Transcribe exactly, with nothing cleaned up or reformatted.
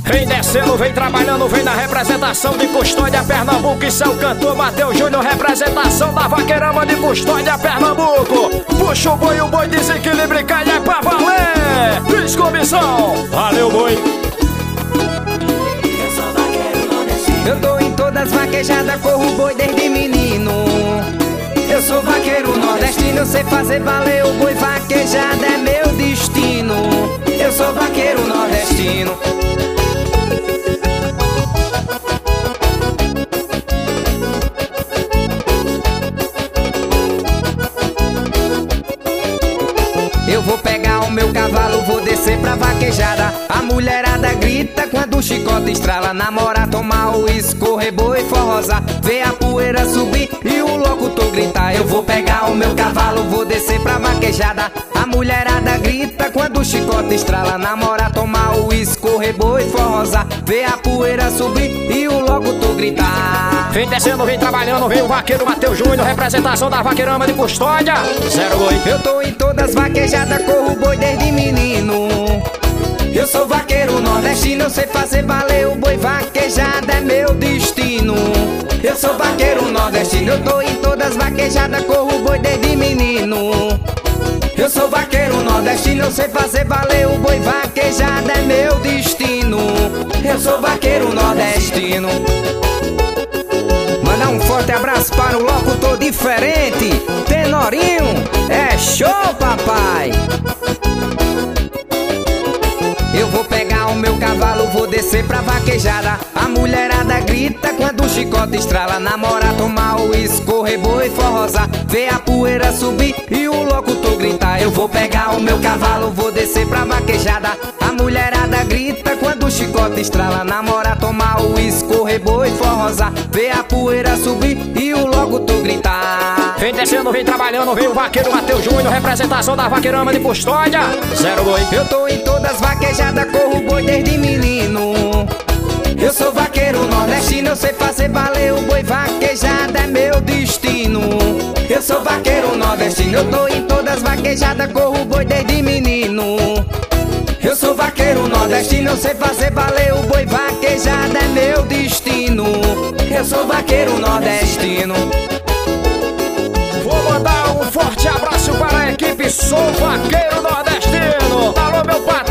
Vem descendo, vem trabalhando, vem na representação de Custódia, Pernambuco. Isso é o cantor Matheus Júnior, representação da Vaqueirama de Custódia, Pernambuco. Puxa o boi, o boi desequilibra e cai, é pra valer. Descomissão, valeu boi. Eu tô em todas vaquejadas, corro boi desde menino. Eu sou vaqueiro nordestino, eu sei fazer valer o boi. Vaquejada é meu destino. Eu sou vaqueiro nordestino. Eu vou pegar o meu cavalo, vou descer pra vaquejada. A mulherada grita quando o chicote estrala. Namorar, tomar o escorrer, boi forrosa. Vê a poeira subir e o locutor gritar. Eu vou pegar o meu cavalo, vou descer pra vaquejada. A mulherada grita quando o chicote estrala. Namorar, tomar o escorrer, boi forrosa. Vê a poeira subir e o locutor gritar. Vem descendo, vem trabalhando, vem o vaqueiro Matheus Júnior, representação da Vaqueirama de Custódia. Zero boi. Eu tô em todas vaquejadas, corro boi desde menino. Eu sou vaqueiro nordestino, eu sei fazer valer o boi. Vaquejada é meu destino. Eu sou vaqueiro nordestino, eu tô em todas vaquejadas, corro boi desde menino. Eu sou vaqueiro nordestino, eu sei fazer valer o boi. Vaquejada é meu destino. Eu sou vaqueiro nordestino. Mandar um forte abraço para o locutor diferente, Tenorinho. É show, papai. Eu vou pegar o meu cavalo, vou descer pra vaquejada. A mulherada grita quando o chicote estrala. Namorar, tomar o escorrer, boi forrosa. Vê a poeira subir e o locutor gritar. Eu vou pegar o meu cavalo, vou descer pra vaquejada. A mulherada grita quando o chicote estrala. Namorar, tomar o escorrer, boi forrosa. Vê a poeira subir e o locutor gritar. Vem descendo, vem trabalhando, vem o vaqueiro Matheus Júnior, representação da Vaqueirama de Custódia. Zero boi. Eu tô em todas vaquejadas, corro boi desde menino. Eu sou vaqueiro nordestino, eu sei fazer valer o boi. Vaquejada é meu destino. Eu sou vaqueiro nordestino, eu tô em todas vaquejadas, corro boi desde menino. Eu sou vaqueiro nordestino, eu sei fazer valer o boi. Vaquejada é meu destino. Eu sou vaqueiro nordestino. Vou mandar um forte abraço para a equipe Sou Vaqueiro Nordestino. Alô, meu patrão.